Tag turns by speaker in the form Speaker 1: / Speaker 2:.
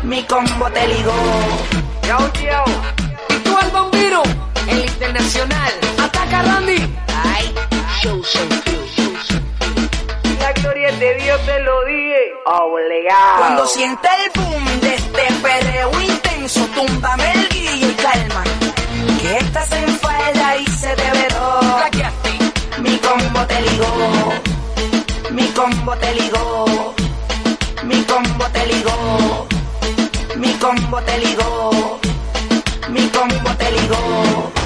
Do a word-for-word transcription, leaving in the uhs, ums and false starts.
Speaker 1: Mi combo te ligó.
Speaker 2: Yo, yo. Y tú al bombero, el internacional. Ataca, Randy.
Speaker 1: Ay, show, show, show, show, show.
Speaker 2: La gloria de Dios te lo dije. Obligado.
Speaker 1: Cuando siente el boom de este perreo intenso, túmbame el guille y calma. Que estás en falda y se te ve todo. Mi combo te ligó. Mi combo te ligó. Mi combo te ligó. Mi combo te ligó. Mi combo te ligó.